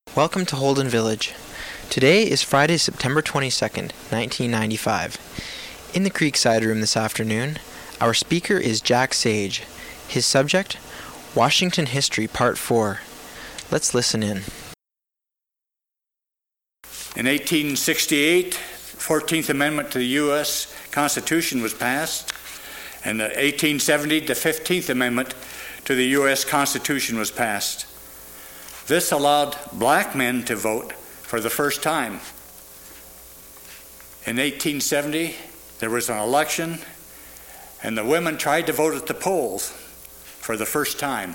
Welcome to Holden Village. Today is Friday, September 22nd, 1995. In the Creekside Room this afternoon, our speaker is Jack Sage. His subject, Washington History Part 4. Let's listen in. In 1868, the 14th Amendment to the U.S. Constitution was passed, and in 1870, the 15th Amendment to the U.S. Constitution was passed. This allowed black men to vote for the first time. In 1870, there was an election, and the women tried to vote at the polls for the first time.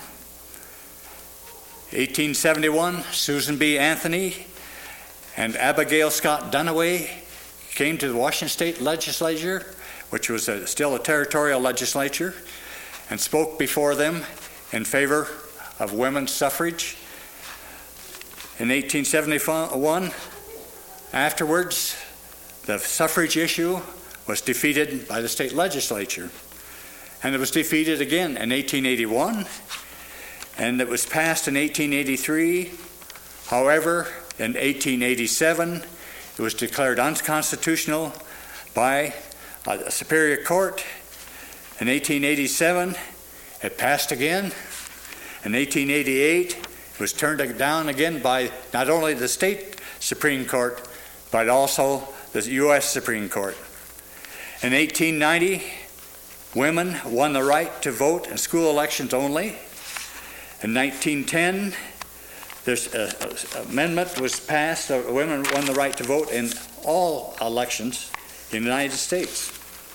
1871, Susan B. Anthony and Abigail Scott Duniway came to the Washington State Legislature, which was still a territorial legislature, and spoke before them in favor of women's suffrage. In 1871, afterwards, the suffrage issue was defeated by the state legislature. And it was defeated again in 1881, and it was passed in 1883. However, in 1887, it was declared unconstitutional by a superior court. In 1887, it passed again. In 1888, it was turned down again by not only the state Supreme Court, but also the U.S. Supreme Court. In 1890, women won the right to vote in school elections only. In 1910, this amendment was passed, women won the right to vote in all elections in the United States.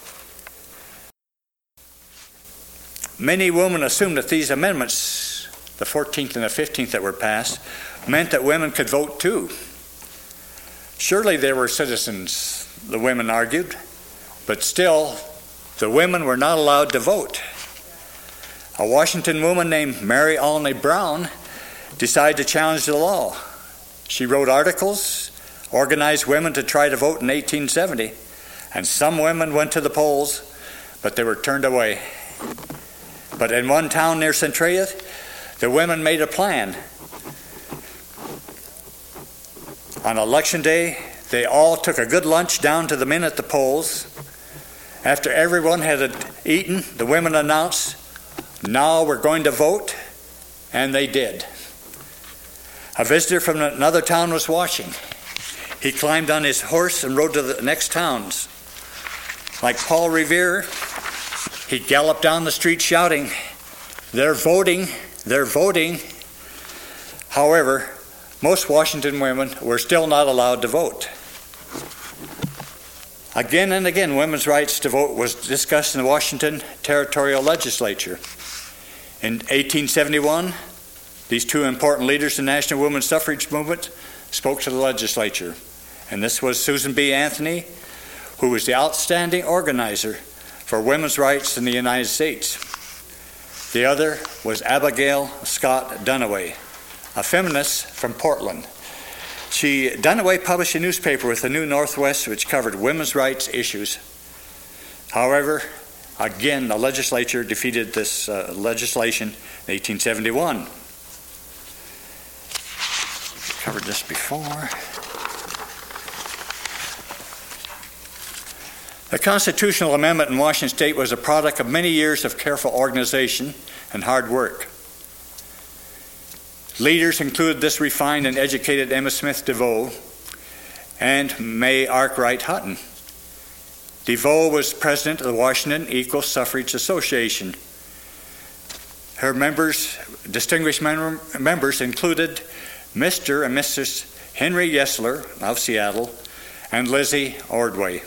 Many women assumed that these amendments, the 14th and the 15th that were passed, meant that women could vote too. Surely they were citizens, the women argued, but still, the women were not allowed to vote. A Washington woman named Mary Olney Brown decided to challenge the law. She wrote articles, organized women to try to vote in 1870, and some women went to the polls, but they were turned away. But in one town near Centralia, the women made a plan. On election day, they all took a good lunch down to the men at the polls. After everyone had eaten, the women announced, "Now we're going to vote," and they did. A visitor from another town was watching. He climbed on his horse and rode to the next towns. Like Paul Revere, he galloped down the street shouting, "They're voting, they're voting." However, most Washington women were still not allowed to vote. Again and again, women's rights to vote was discussed in the Washington Territorial Legislature. In 1871, these two important leaders in the National Women's Suffrage Movement spoke to the legislature. And this was Susan B. Anthony, who was the outstanding organizer for women's rights in the United States. The other was Abigail Scott Duniway, a feminist from Portland. Duniway published a newspaper with the New Northwest which covered women's rights issues. However, again, the legislature defeated this legislation in 1871. Covered this before. The constitutional amendment in Washington State was a product of many years of careful organization and hard work. Leaders included this refined and educated Emma Smith DeVoe and May Arkwright Hutton. DeVoe was president of the Washington Equal Suffrage Association. Her distinguished members included Mr. and Mrs. Henry Yesler of Seattle and Lizzie Ordway.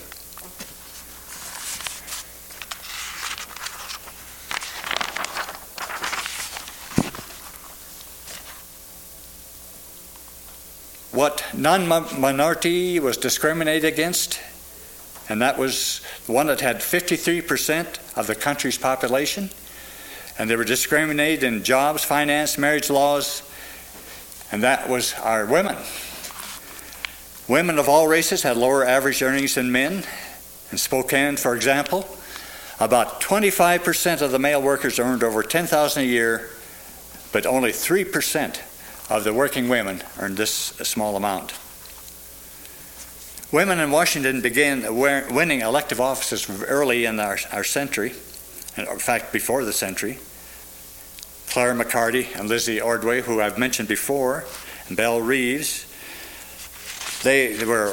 What non-minority was discriminated against, and that was the one that had 53% of the country's population, and they were discriminated in jobs, finance, marriage laws, and that was our women. Women of all races had lower average earnings than men. In Spokane, for example, about 25% of the male workers earned over $10,000 a year, but only 3% of the working women earned this small amount. Women in Washington began winning elective offices early in our century, in fact, before the century. Clara McCarty and Lizzie Ordway, who I've mentioned before, and Belle Reeves, they were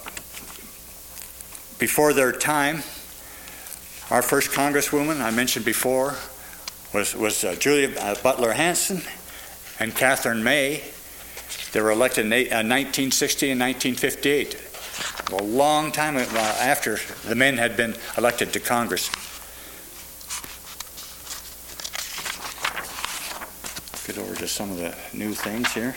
before their time. Our first Congresswoman, I mentioned before, was Julia Butler Hanson and Catherine May. They were elected in 1960 and 1958, a long time after the men had been elected to Congress. Get over to some of the new things here.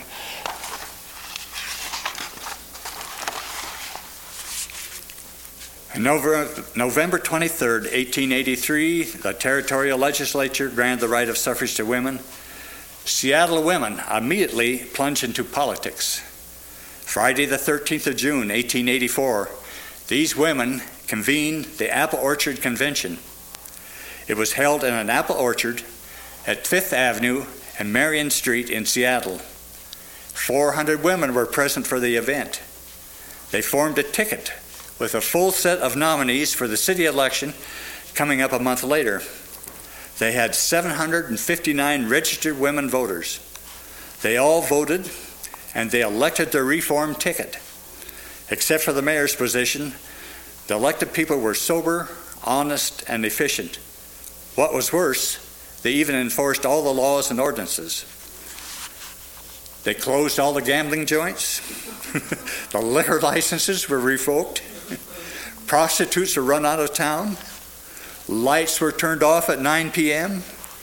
On November 23, 1883, the territorial legislature granted the right of suffrage to women. Seattle women immediately plunged into politics. Friday the 13th of June, 1884, these women convened the Apple Orchard Convention. It was held in an apple orchard at 5th Avenue and Marion Street in Seattle. 400 women were present for the event. They formed a ticket with a full set of nominees for the city election coming up a month later. They had 759 registered women voters. They all voted, and they elected their reformed ticket. Except for the mayor's position, the elected people were sober, honest, and efficient. What was worse, they even enforced all the laws and ordinances. They closed all the gambling joints. The liquor licenses were revoked. Prostitutes were run out of town. Lights were turned off at 9 p.m.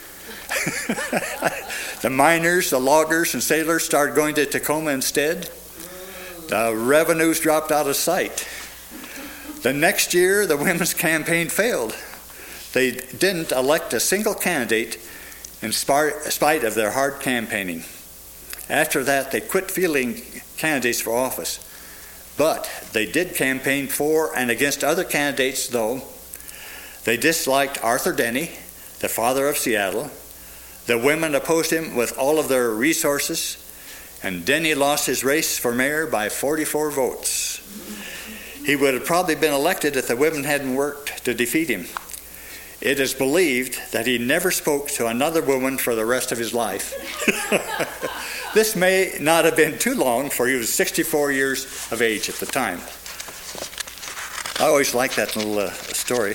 The miners, the loggers, and sailors started going to Tacoma instead. The revenues dropped out of sight. The next year, the women's campaign failed. They didn't elect a single candidate in spite of their hard campaigning. After that, they quit fielding candidates for office. But they did campaign for and against other candidates, though. They disliked Arthur Denny, the father of Seattle. The women opposed him with all of their resources, and Denny lost his race for mayor by 44 votes. He would have probably been elected if the women hadn't worked to defeat him. It is believed that he never spoke to another woman for the rest of his life. This may not have been too long, for he was 64 years of age at the time. I always liked that little story.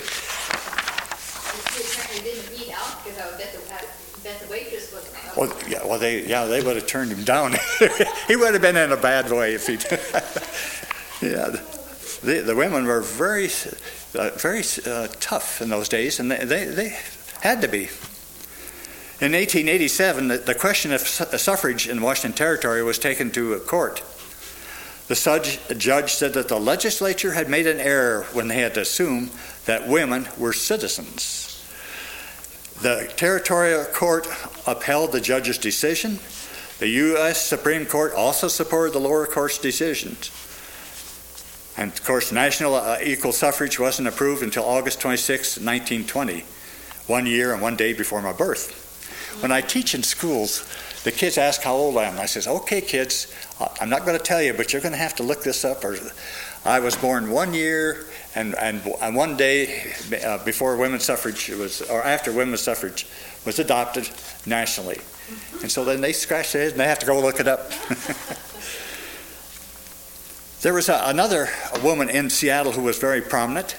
He didn't eat out because I bet the waitress was. They would have turned him down. He would have been in a bad way if he'd. Yeah, the women were very tough in those days, and they had to be. In 1887, the question of suffrage in Washington Territory was taken to court. The judge said that the legislature had made an error when they had to assume that women were citizens. The territorial court upheld the judge's decision. The U.S. Supreme Court also supported the lower court's decisions. And of course, national equal suffrage wasn't approved until August 26, 1920, 1 year and 1 day before my birth. When I teach in schools, the kids ask how old I am. I says, okay, kids, I'm not going to tell you, but you're going to have to look this up. Or I was born 1 year and 1 day before women's suffrage or after women's suffrage was adopted nationally. And so then they scratch their heads and they have to go look it up. There was another woman in Seattle who was very prominent.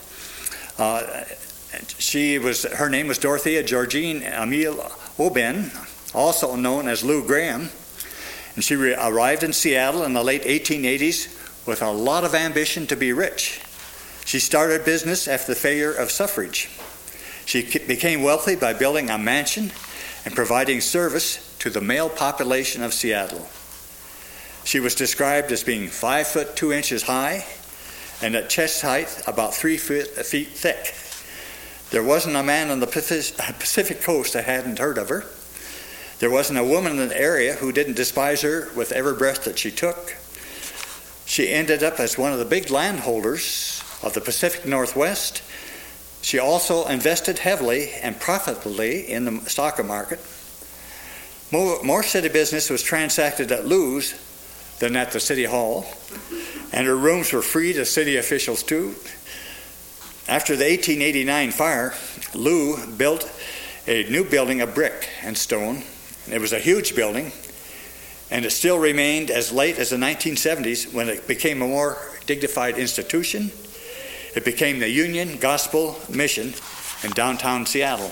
Her name was Dorothea Georgine Emile Oben, also known as Lou Graham, and she arrived in Seattle in the late 1880s with a lot of ambition to be rich. She started business after the failure of suffrage. She became wealthy by building a mansion and providing service to the male population of Seattle. She was described as being 5 foot 2 inches high and at chest height about 3 feet thick. There wasn't a man on the Pacific coast that hadn't heard of her. There wasn't a woman in the area who didn't despise her with every breath that she took. She ended up as one of the big landholders of the Pacific Northwest. She also invested heavily and profitably in the stock market. More city business was transacted at Lou's than at the City Hall, and her rooms were free to city officials too. After the 1889 fire, Lou built a new building of brick and stone. It was a huge building, and it still remained as late as the 1970s when it became a more dignified institution. It became the Union Gospel Mission in downtown Seattle.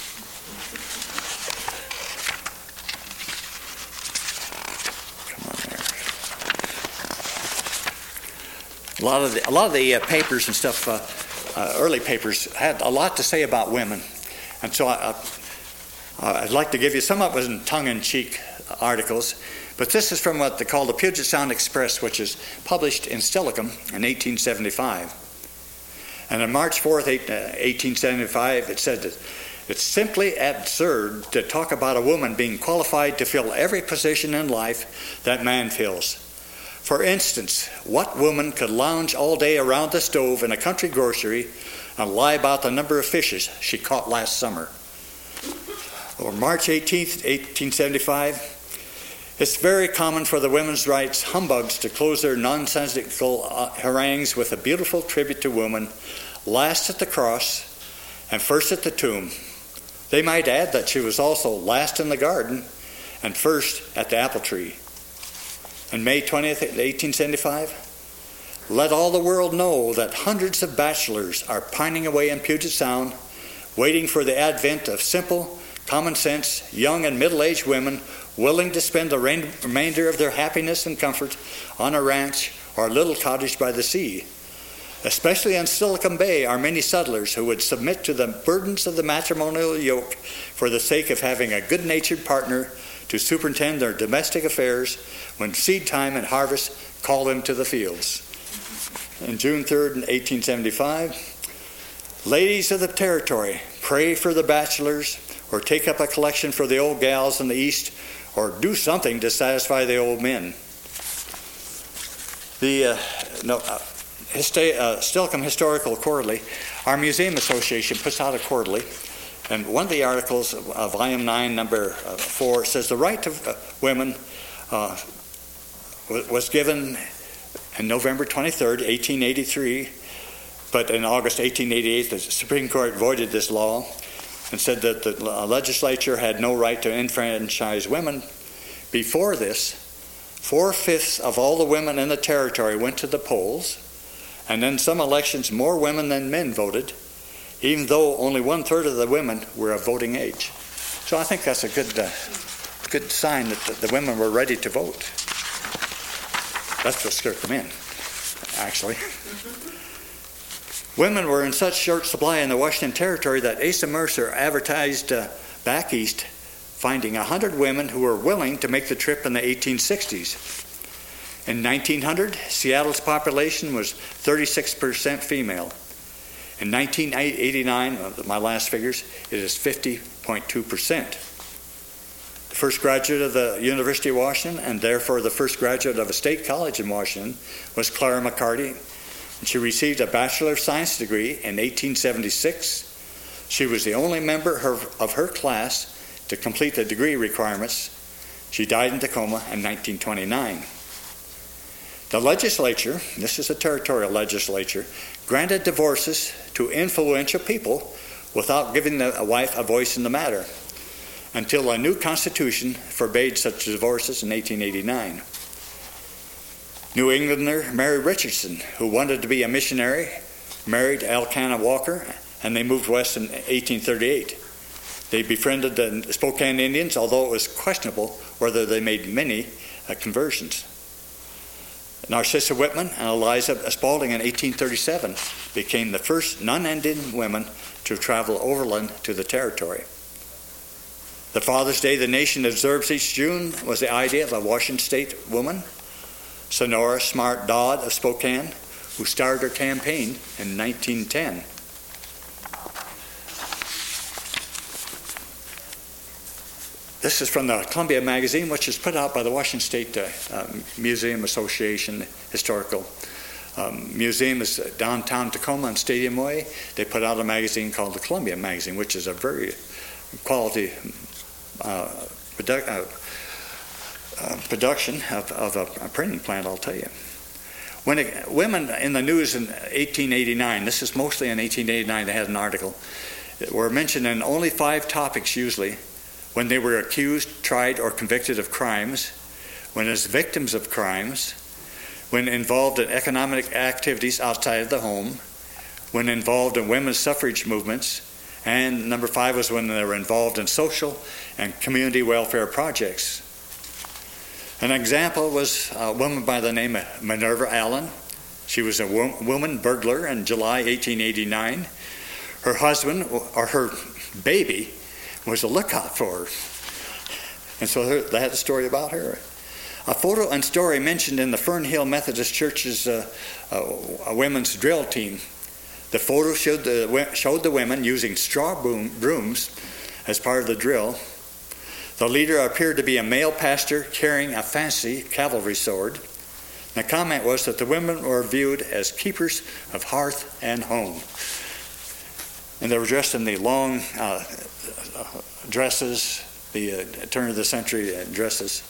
A lot of the papers and stuff, early papers, had a lot to say about women. And so I'd like to give you, some of it was in tongue-in-cheek articles, but this is from what they call the Puget Sound Express, which is published in Steilacoom in 1875. And on March 4th, 1875, it said that it's simply absurd to talk about a woman being qualified to fill every position in life that man fills. For instance, what woman could lounge all day around the stove in a country grocery and lie about the number of fishes she caught last summer? Or March 18th, 1875, it's very common for the women's rights humbugs to close their nonsensical harangues with a beautiful tribute to woman, last at the cross and first at the tomb. They might add that she was also last in the garden and first at the apple tree. On May 20th, 1875, let all the world know that hundreds of bachelors are pining away in Puget Sound, waiting for the advent of simple, common sense, young and middle-aged women willing to spend the remainder of their happiness and comfort on a ranch or a little cottage by the sea. Especially on Silicon Bay are many settlers who would submit to the burdens of the matrimonial yoke for the sake of having a good-natured partner to superintend their domestic affairs when seed time and harvest call them to the fields. On June 3rd, 1875, ladies of the territory, pray for the bachelors, or take up a collection for the old gals in the East, or do something to satisfy the old men. The Steilacoom Historical Quarterly, our museum association puts out a quarterly, and one of the articles, volume 9, number 4, says the right to women was given on November 23rd, 1883, but in August 1888, the Supreme Court voided this law and said that the legislature had no right to enfranchise women. Before this, 4/5 of all the women in the territory went to the polls, and in some elections more women than men voted, even though only 1/3 of the women were of voting age. So I think that's a good sign that the women were ready to vote. That's what scared them in, actually. Women were in such short supply in the Washington Territory that Asa Mercer advertised back east, finding 100 women who were willing to make the trip in the 1860s. In 1900, Seattle's population was 36% female. In 1989, my last figures, it is 50.2%. The first graduate of the University of Washington, and therefore the first graduate of a state college in Washington, was Clara McCarty. And she received a Bachelor of Science degree in 1876. She was the only member of her class to complete the degree requirements. She died in Tacoma in 1929. The legislature, this is a territorial legislature, granted divorces to influential people without giving the wife a voice in the matter, until a new constitution forbade such divorces in 1889. New Englander Mary Richardson, who wanted to be a missionary, married Elkanah Walker, and they moved west in 1838. They befriended the Spokane Indians, although it was questionable whether they made many conversions. Narcissa Whitman and Eliza Spaulding in 1837 became the first non-Indian women to travel overland to the territory. The Father's Day the nation observes each June was the idea of a Washington State woman, Sonora Smart Dodd of Spokane, who started her campaign in 1910. This is from the Columbia Magazine, which is put out by the Washington State Museum Association Historical Museum. Is downtown Tacoma on Stadium Way. They put out a magazine called the Columbia Magazine, which is a very quality production of a printing plant, I'll tell you. When women in the news in 1889, this is mostly in 1889, they had an article, were mentioned in only 5 topics usually: when they were accused, tried, or convicted of crimes, when as victims of crimes, when involved in economic activities outside of the home, when involved in women's suffrage movements, and number 5 was when they were involved in social and community welfare projects. An example was a woman by the name of Minerva Allen. She was a woman burglar in July 1889. Her husband, or her baby, was a lookout for her. And so they had a story about her. A photo and story mentioned in the Fernhill Methodist Church's a women's drill team. The photo showed the women using straw brooms as part of the drill. The leader appeared to be a male pastor carrying a fancy cavalry sword. The comment was that the women were viewed as keepers of hearth and home. And they were dressed in the long dresses, the turn of the century dresses.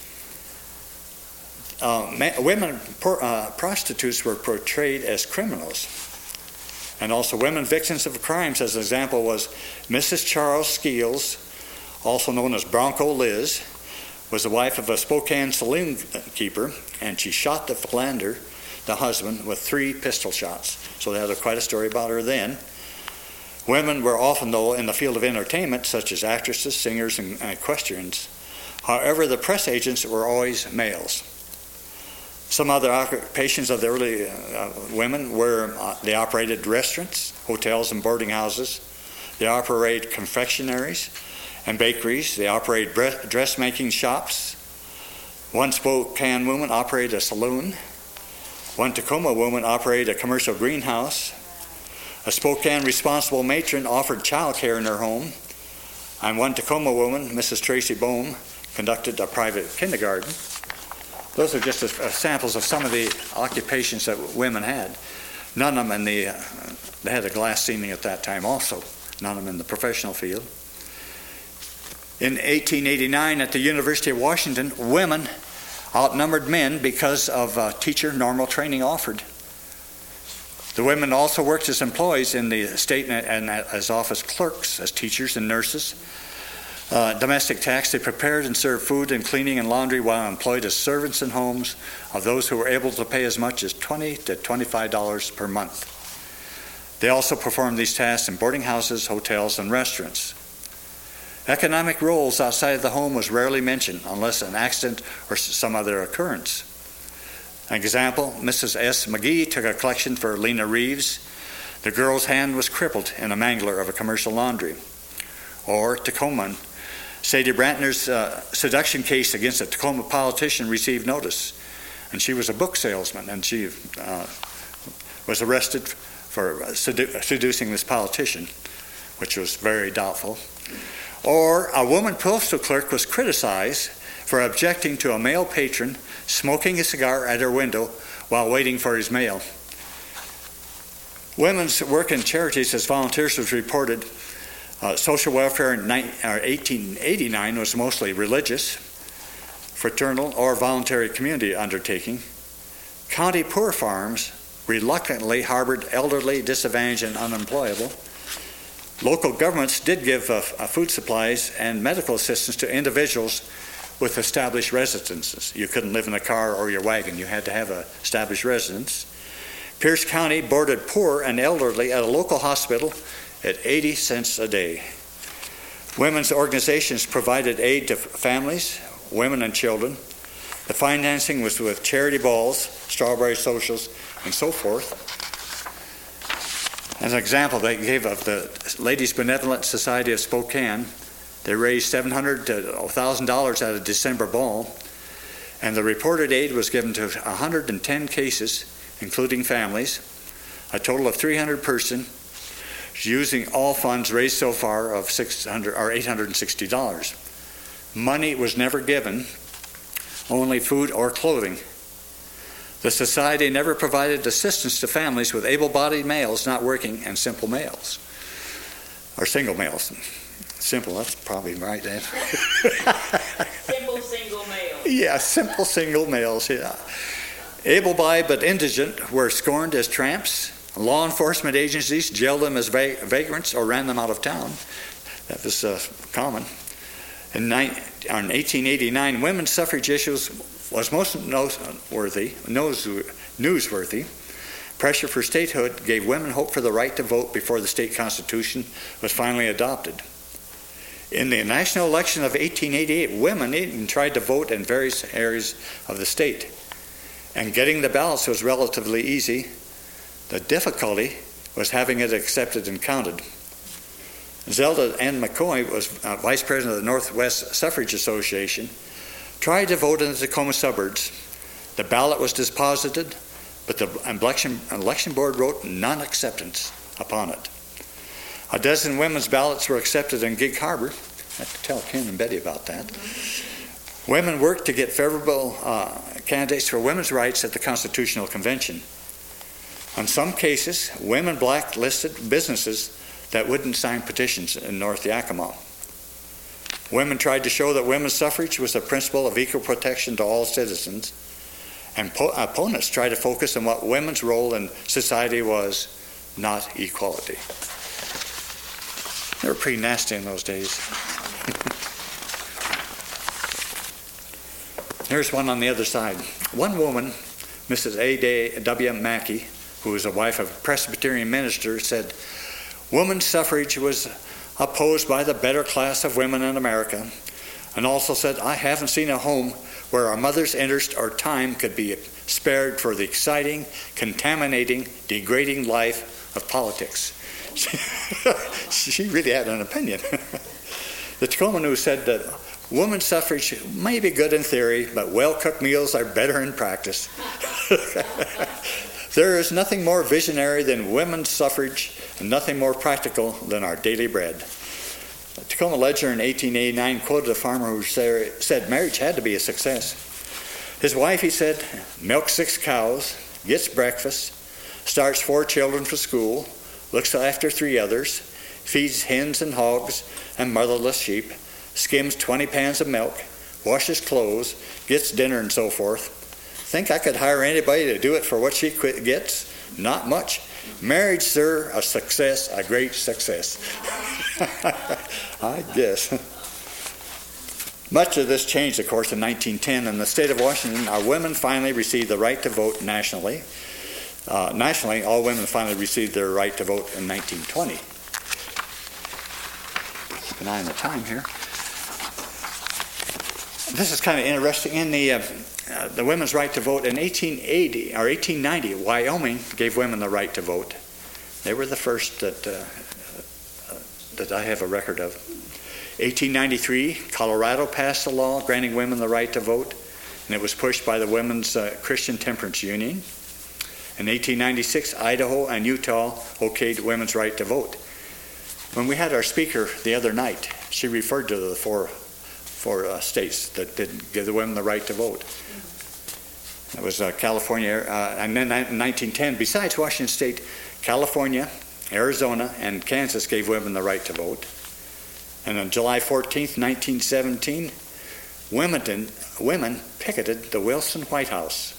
Women prostitutes were portrayed as criminals. And also women victims of crimes, as an example, was Mrs. Charles Skeels, also known as Bronco Liz, was the wife of a Spokane saloon keeper, and she shot the philander, the husband, with 3 pistol shots. So they had quite a story about her then. Women were often, though, in the field of entertainment, such as actresses, singers, and equestrians. However, the press agents were always males. Some other occupations of the early women were they operated restaurants, hotels, and boarding houses. They operated confectionaries and bakeries. They operated dressmaking shops. One Spokane woman operated a saloon. One Tacoma woman operated a commercial greenhouse. A Spokane responsible matron offered child care in her home. And one Tacoma woman, Mrs. Tracy Bohm, conducted a private kindergarten. Those are just samples of some of the occupations that women had. None of them they had a glass ceiling at that time also. None of them in the professional field. In 1889 at the University of Washington, women outnumbered men because of teacher normal training offered. The women also worked as employees in the state and as office clerks, as teachers and nurses. Domestic tax, they prepared and served food and cleaning and laundry while employed as servants in homes of those who were able to pay as much as $20 to $25 per month. They also performed these tasks in boarding houses, hotels, and restaurants. Economic roles outside of the home was rarely mentioned unless an accident or some other occurrence. An example, Mrs. S. McGee took a collection for Lena Reeves. The girl's hand was crippled in a mangler of a commercial laundry. Or Tacoma, Sadie Brantner's seduction case against a Tacoma politician received notice. And she was a book salesman, and she was arrested for seducing this politician, which was very doubtful. Or a woman postal clerk was criticized for objecting to a male patron smoking a cigar at her window while waiting for his mail. Women's work in charities as volunteers was reported. Social welfare in 1889 was mostly religious, fraternal, or voluntary community undertaking. County poor farms reluctantly harbored elderly, disadvantaged, and unemployable. Local governments did give food supplies and medical assistance to individuals with established residences. You couldn't live in a car or your wagon. You had to have an established residence. Pierce County boarded poor and elderly at a local hospital at 80 cents a day. Women's organizations provided aid to families, women, and children. The financing was with charity balls, strawberry socials, and so forth. As an example, they gave of the Ladies Benevolent Society of Spokane. They raised $700 to $1,000 at a December ball, and the reported aid was given to 110 cases, including families, a total of 300 persons, using all funds raised so far of $860. Money was never given, only food or clothing. The society never provided assistance to families with able-bodied males not working and simple males, or single males. Simple, that's probably right, Ed. Simple single male. Yeah, simple single males, yeah. Able-bodied but indigent were scorned as tramps. Law enforcement agencies jailed them as vagrants or ran them out of town. That was common. In 1889, women's suffrage issues was most newsworthy. Pressure for statehood gave women hope for the right to vote before the state constitution was finally adopted. In the national election of 1888, women even tried to vote in various areas of the state. And getting the ballots was relatively easy. The difficulty was having it accepted and counted. Zelda Ann McCoy was vice president of the Northwest Suffrage Association, tried to vote in the Tacoma suburbs. The ballot was disposited, but the election board wrote non-acceptance upon it. A dozen women's ballots were accepted in Gig Harbor. I have to tell Ken and Betty about that. Women worked to get favorable candidates for women's rights at the Constitutional Convention. In some cases, women blacklisted businesses that wouldn't sign petitions in North Yakima. Women tried to show that women's suffrage was a principle of equal protection to all citizens, and opponents tried to focus on what women's role in society was, not equality. They were pretty nasty in those days. Here's one on the other side. One woman, Mrs. A.W. Mackey, who was a wife of a Presbyterian minister, said, "Women's suffrage was opposed by the better class of women in America," and also said, "I haven't seen a home where our mother's interest or time could be spared for the exciting, contaminating, degrading life of politics." She really had an opinion. The Tacoma News said that women's suffrage may be good in theory, but well-cooked meals are better in practice. There is nothing more visionary than women's suffrage and nothing more practical than our daily bread. The Tacoma Ledger in 1889 quoted a farmer who said marriage had to be a success. His wife, he said, milks 6 cows, gets breakfast, starts 4 children for school, looks after 3 others, feeds hens and hogs and motherless sheep, skims 20 pans of milk, washes clothes, gets dinner and so forth. Think I could hire anybody to do it for what she gets? Not much. Marriage, sir, a success, a great success. I guess. Much of this changed, of course, in 1910. In the state of Washington, our women finally received the right to vote nationally. Nationally, all women finally received their right to vote in 1920. Keep an eye on the time here. This is kind of interesting. In the women's right to vote in 1880 or 1890, Wyoming gave women the right to vote. They were the first that I have a record of. 1893, Colorado passed a law granting women the right to vote, and it was pushed by the Women's Christian Temperance Union. In 1896, Idaho and Utah okayed women's right to vote. When we had our speaker the other night, she referred to the four states that didn't give the women the right to vote. That was California, and then in 1910, besides Washington State, California, Arizona, and Kansas gave women the right to vote. And on July 14th, 1917, women picketed the Wilson White House.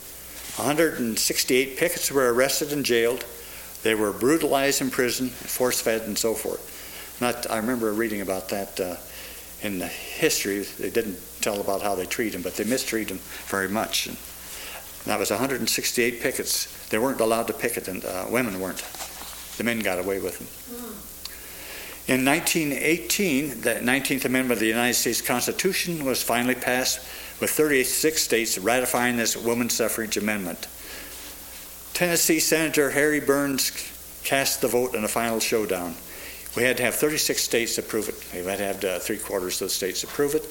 168 pickets were arrested and jailed. They were brutalized in prison, force-fed, and so forth. I remember reading about that in the history. They didn't tell about how they treat them, but they mistreat them very much. And that was 168 pickets. They weren't allowed to picket, and women weren't. The men got away with them. In 1918, the 19th Amendment of the United States Constitution was finally passed, with 36 states ratifying this women's suffrage amendment. Tennessee Senator Harry Burns cast the vote in a final showdown. We had to have 36 states approve it. We had to have 3/4 of the states approve it.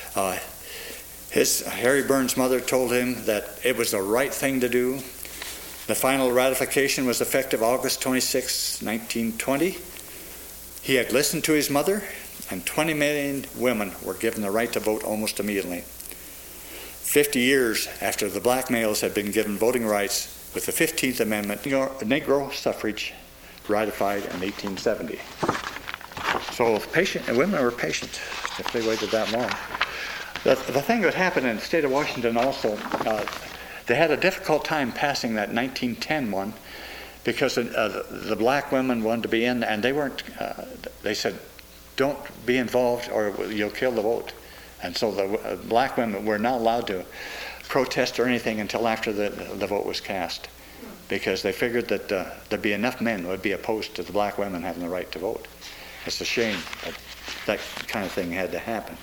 Harry Burns' mother told him that it was the right thing to do. The final ratification was effective August 26, 1920. He had listened to his mother, and 20 million women were given the right to vote almost immediately. 50 years after the black males had been given voting rights with the 15th Amendment, Negro suffrage ratified in 1870. So women were patient if they waited that long. The thing that happened in the state of Washington also, they had a difficult time passing that 1910 one because the black women wanted to be in, and they weren't. They said, "Don't be involved, or you'll kill the vote." And so the black women were not allowed to protest or anything until after the vote was cast, because they figured that there'd be enough men who would be opposed to the black women having the right to vote. It's a shame that kind of thing had to happen.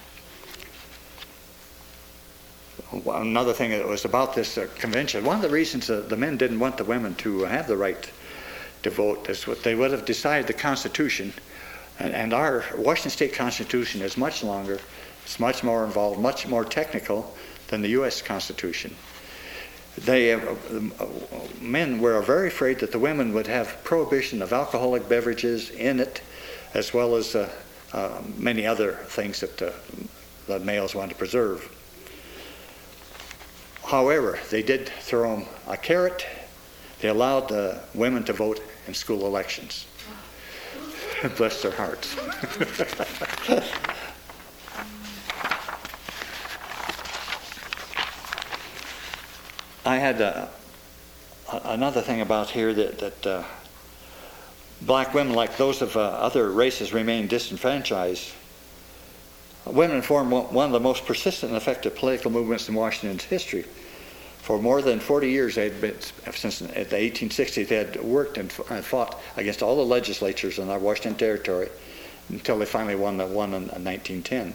Another thing that was about this convention, one of the reasons the men didn't want the women to have the right to vote is what they would have decided the Constitution, and our Washington State Constitution is much longer, it's much more involved, much more technical than the U.S. Constitution. Men were very afraid that the women would have prohibition of alcoholic beverages in it, as well as many other things that the males wanted to preserve. However, they did throw them a carrot. They allowed women to vote in school elections. Bless their hearts. I had another thing about here that black women, like those of other races, remain disenfranchised. Women formed one of the most persistent and effective political movements in Washington's history. For more than 40 years, since the 1860s, they had worked and fought against all the legislatures in our Washington territory until they finally won in 1910.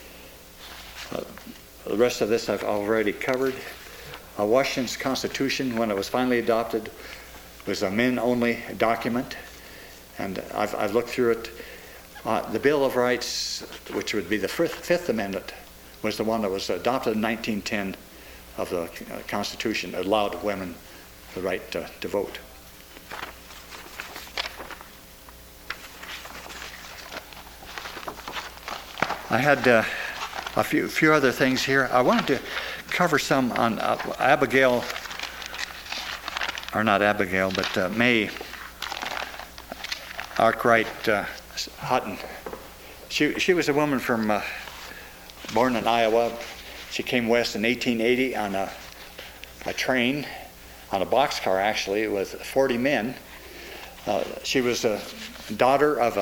The rest of this I've already covered. Washington's Constitution, when it was finally adopted, was a men-only document, and I've looked through it. The Bill of Rights, which would be the Fifth Amendment, was the one that was adopted in 1910 of the Constitution that allowed women the right to vote. I had a few other things here. I wanted to cover some on Abigail, or not Abigail, but May Arkwright Hutton. She was a woman from born in Iowa. She came west in 1880 on a train, on a boxcar actually, with 40 men. She was a daughter of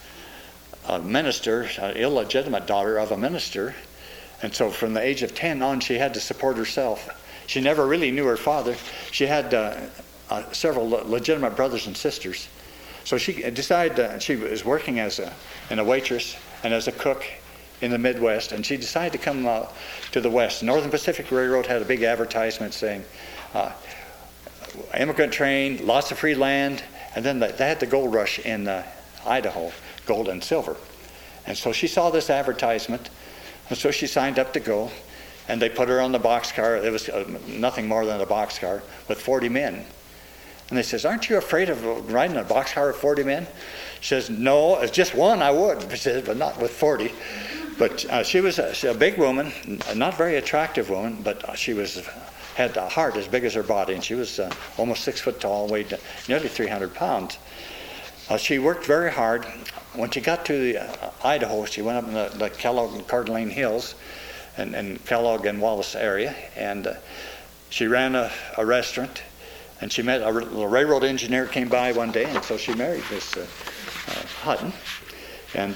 a minister, an illegitimate daughter of a minister, and so from the age of 10 on she had to support herself. She never really knew her father. She had several legitimate brothers and sisters. So she decided she was working as a waitress and as a cook in the Midwest, and she decided to come to the West. Northern Pacific Railroad had a big advertisement saying, immigrant train, lots of free land, and then they had the gold rush in Idaho, gold and silver. And so she saw this advertisement, and so she signed up to go, and they put her on the boxcar. It was nothing more than a boxcar with 40 men. And they says, "Aren't you afraid of riding a boxcar with 40 men?" She says, "No, it's just one I would," she says, "but not with 40. But she was a big woman, a not very attractive woman, but she had a heart as big as her body, and she was almost 6 foot tall, weighed nearly 300 pounds. She worked very hard. When she got to Idaho, she went up in the Kellogg and Coeur d'Alene Hills, and Kellogg and Wallace area, and she ran a restaurant. And she met a railroad engineer came by one day, and so she married this Hutton. And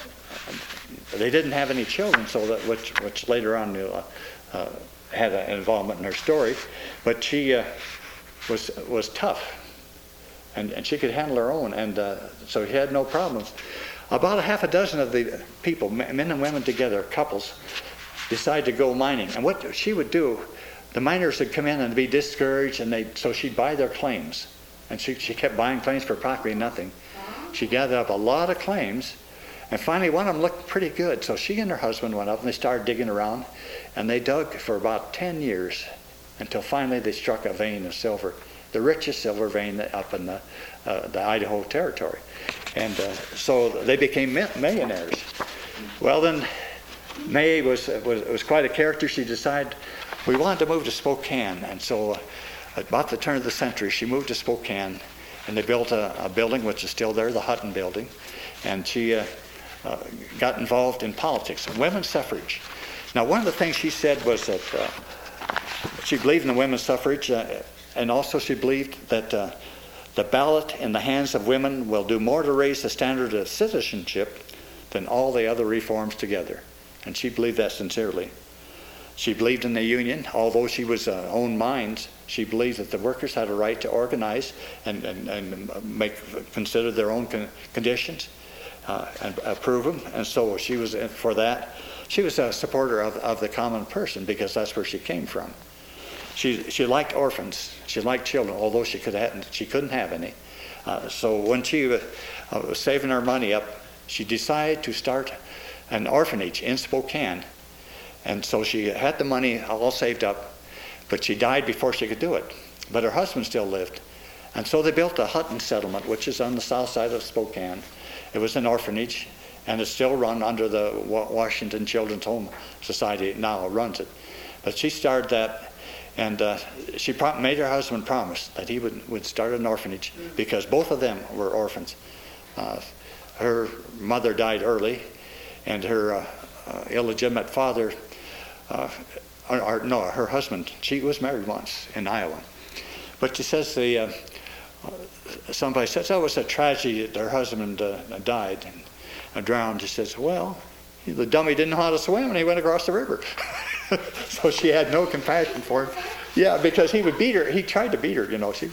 they didn't have any children, so that which later on had an involvement in her story. But she was tough, and she could handle her own, and so she had no problems. About a half a dozen of the people, men and women together, couples, decided to go mining. And what she would do, the miners would come in and be discouraged, and so she'd buy their claims. And she kept buying claims for practically nothing. She gathered up a lot of claims, and finally one of them looked pretty good. So she and her husband went up and they started digging around, and they dug for about 10 years until finally they struck a vein of silver, the richest silver vein up in the Idaho territory. And so they became millionaires. Well, then May was quite a character. She decided we wanted to move to Spokane, and so at about the turn of the century, she moved to Spokane, and they built a building which is still there, the Hutton Building, and she got involved in politics, women's suffrage. Now, one of the things she said was that she believed in the women's suffrage, and also she believed that the ballot in the hands of women will do more to raise the standard of citizenship than all the other reforms together. And she believed that sincerely. She believed in the union, although she was owned mines. She believed that the workers had a right to organize and consider their own conditions and approve them. And so she was for that. She was a supporter of the common person because that's where she came from. She liked orphans. She liked children, although she couldn't have any. So when she was saving her money up, she decided to start an orphanage in Spokane. And so she had the money all saved up, but she died before she could do it. But her husband still lived. And so they built a Hutton settlement, which is on the south side of Spokane. It was an orphanage, and it's still run under the Washington Children's Home Society. It now runs it. But she started that, and she made her husband promise that he would start an orphanage because both of them were orphans. Her mother died early, and her illegitimate father, her husband, she was married once in Iowa. But she says somebody says, oh, it was a tragedy that her husband died and drowned. She says, well, the dummy didn't know how to swim and he went across the river. So she had no compassion for him. Yeah, because he would beat her. He tried to beat her,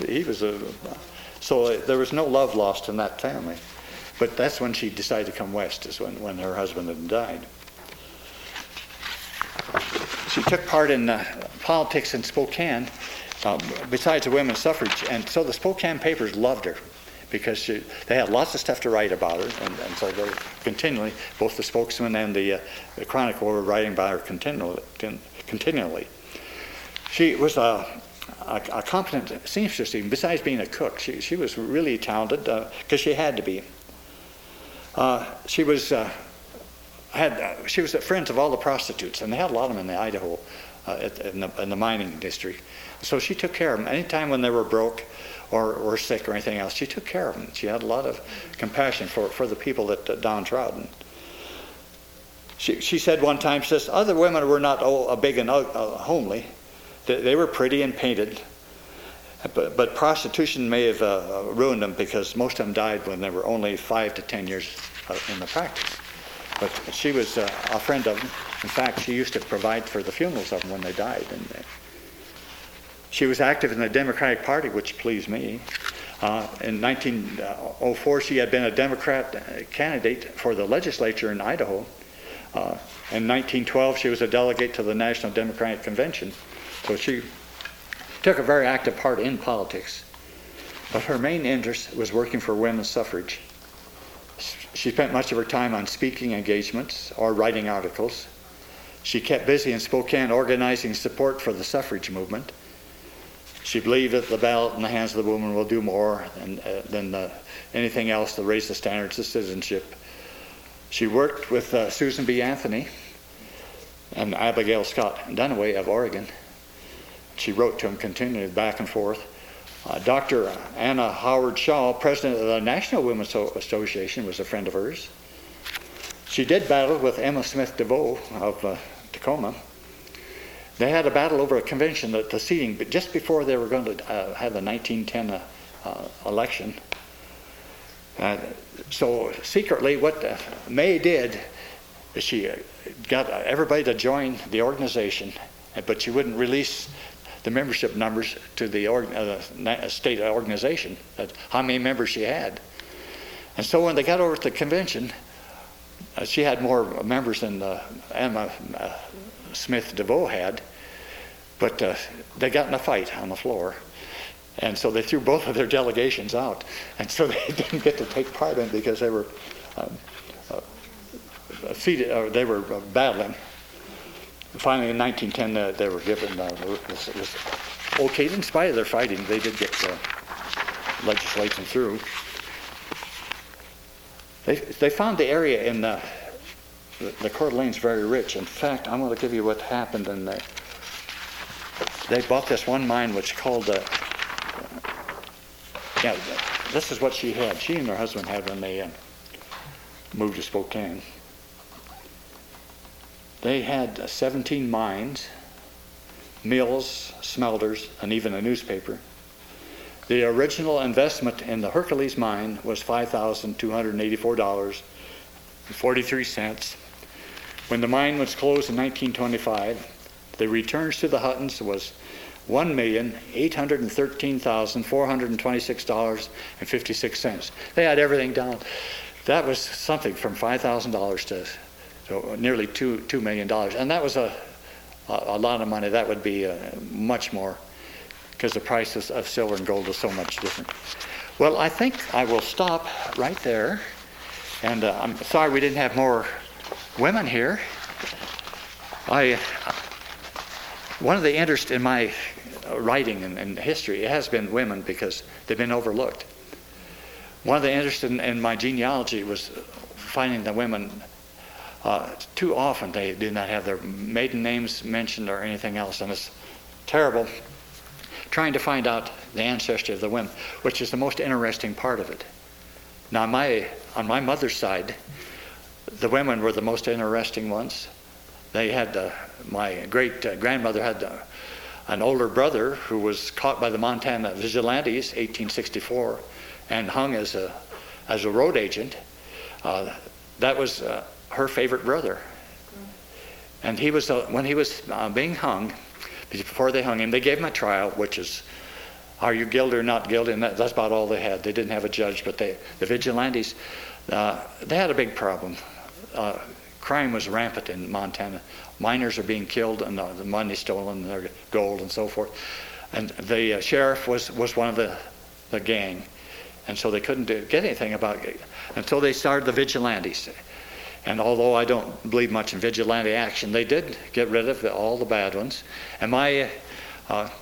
so there was no love lost in that family. But that's when she decided to come west, is when her husband had died. She took part in politics in Spokane, besides the women's suffrage. And so the Spokane papers loved her because they had lots of stuff to write about her. And so they continually, both the Spokesman and the Chronicle were writing about her continually. She was a competent seamstress, even besides being a cook. She was really talented because she had to be. She was friends of all the prostitutes, and they had a lot of them in the Idaho, in the mining district. So she took care of them. Anytime when they were broke or sick or anything else, she took care of them. She had a lot of compassion for the people that downtrodden. She said one time, she says, other women were not big and homely. They were pretty and painted. But prostitution may have ruined them because most of them died when they were only 5 to 10 years in the practice. But she was a friend of them. In fact, she used to provide for the funerals of them when they died. And she was active in the Democratic Party, which pleased me. In 1904, she had been a Democrat candidate for the legislature in Idaho. In 1912, she was a delegate to the National Democratic Convention. So she took a very active part in politics. But her main interest was working for women's suffrage. She spent much of her time on speaking engagements or writing articles. She kept busy in Spokane organizing support for the suffrage movement. She believed that the ballot in the hands of the woman will do more than anything else to raise the standards of citizenship. She worked with Susan B. Anthony and Abigail Scott Duniway of Oregon. She wrote to him continually back and forth. Dr. Anna Howard Shaw, president of the National Women's Association, was a friend of hers. She did battle with Emma Smith DeVoe of Tacoma. They had a battle over a convention, the seating, but just before they were going to have the 1910 election. So secretly, what May did is she got everybody to join the organization, but she wouldn't release the membership numbers to the state organization, how many members she had. And so when they got over to the convention, she had more members than Emma Smith DeVoe had, but they got in a fight on the floor. And so they threw both of their delegations out. And so they didn't get to take part in it because they were defeated, or they were battling. Finally, in 1910, they were given was okayed in spite of their fighting. They did get legislation through. They found the area in the Coeur d'Alene's very rich. In fact, I'm going to give you what happened. And they bought this one mine, which called this is what she had. She and her husband had when they moved to Spokane. They had 17 mines, mills, smelters, and even a newspaper. The original investment in the Hercules mine was $5,284.43. When the mine was closed in 1925, the returns to the Huttons was $1,813,426.56. They had everything down. That was something from $5,000 to nearly $2 million. And that was a lot of money. That would be much more, because the prices of silver and gold was so much different. Well, I think I will stop right there. And I'm sorry we didn't have more women here. One of the interests in my writing and history has been women, because they've been overlooked. One of the interests in my genealogy was finding the women. Too often they do not have their maiden names mentioned or anything else, and it's terrible trying to find out the ancestry of the women, which is the most interesting part of it. Now, on my mother's side, the women were the most interesting ones. They had my great-grandmother had an older brother who was caught by the Montana Vigilantes, 1864, and hung as a road agent. That was her favorite brother. And he was when he was being hung, before they hung him, they gave him a trial, which is, are you guilty or not guilty? And that's about all they had. They didn't have a judge, but the Vigilantes, they had a big problem. Crime was rampant in Montana. Miners are being killed, and the money stolen, their gold and so forth. And the sheriff was one of the gang, and so they couldn't get anything about it until they started the Vigilantes. And although I don't believe much in vigilante action, they did get rid of all the bad ones. And my a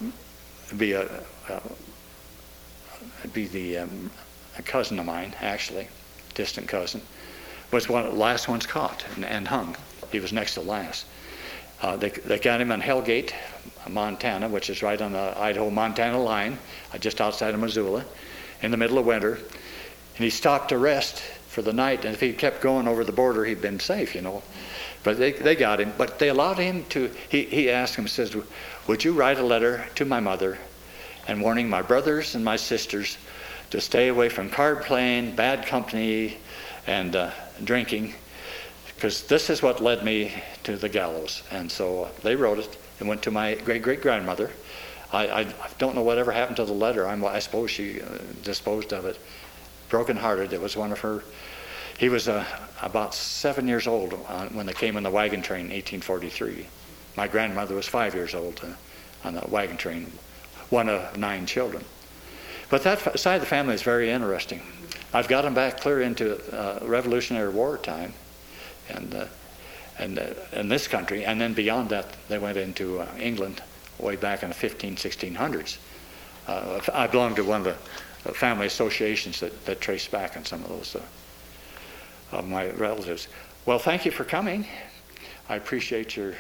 cousin of mine, actually, distant cousin, was one of the last ones caught and hung. He was next to last. They got him in Hellgate, Montana, which is right on the Idaho-Montana line, just outside of Missoula, in the middle of winter. And he stopped to rest for the night, and if he kept going over the border, he'd been safe, you know. But they got him. But they allowed him to, he asked him, says, would you write a letter to my mother and warning my brothers and my sisters to stay away from card playing, bad company, and drinking, because this is what led me to the gallows. And so they wrote it and went to my great-great-grandmother. I don't know whatever happened to the letter. I suppose she disposed of it. Broken-hearted. It was one of her. He was about 7 years old when they came in the wagon train in 1843. My grandmother was 5 years old on the wagon train, one of 9 children. But that side of the family is very interesting. I've got them back clear into Revolutionary War time, and in this country, and then beyond that, they went into England way back in the 1600s. I belong to one of the family associations that trace back on some of those of my relatives. Well, thank you for coming. I appreciate your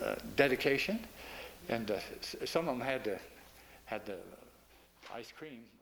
dedication. And some of them had the ice cream.